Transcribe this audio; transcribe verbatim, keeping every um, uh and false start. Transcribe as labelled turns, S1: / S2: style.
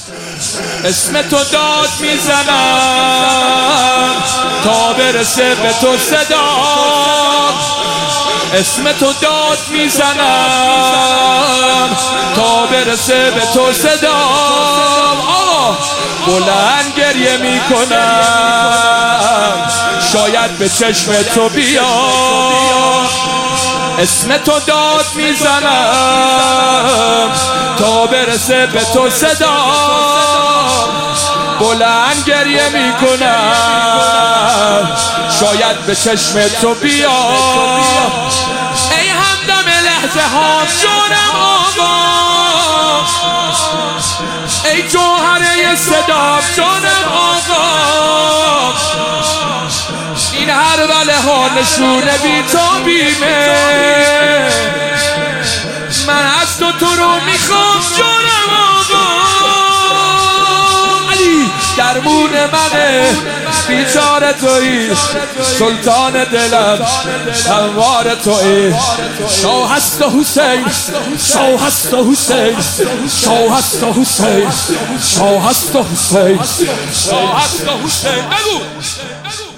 S1: اسم تو داد میزنم تا برسه به تو صدا، اسم تو داد میزنم تا برسه به تو صدا. آقا بلند گریه میکنم شاید به چشم تو بیاد، اسم تو داد میزنم تا برسه به تو صدا. بلند گریه میکنم شاید به چشم تو بیاد. ای همدم لحظه ها جونم آقا، ای جوهره صدا جونم آقا، این هر وله ها نشونه بی تو بیمه. من از تو تو رو میخوام جونم آقا، علی درمون منه بیچاره تویی، سلطان دلم هموار تویی. شاه هست حسین، شاه هست حسین، شاه هست حسین، شاه هست حسین، شاه هست حسین. بگو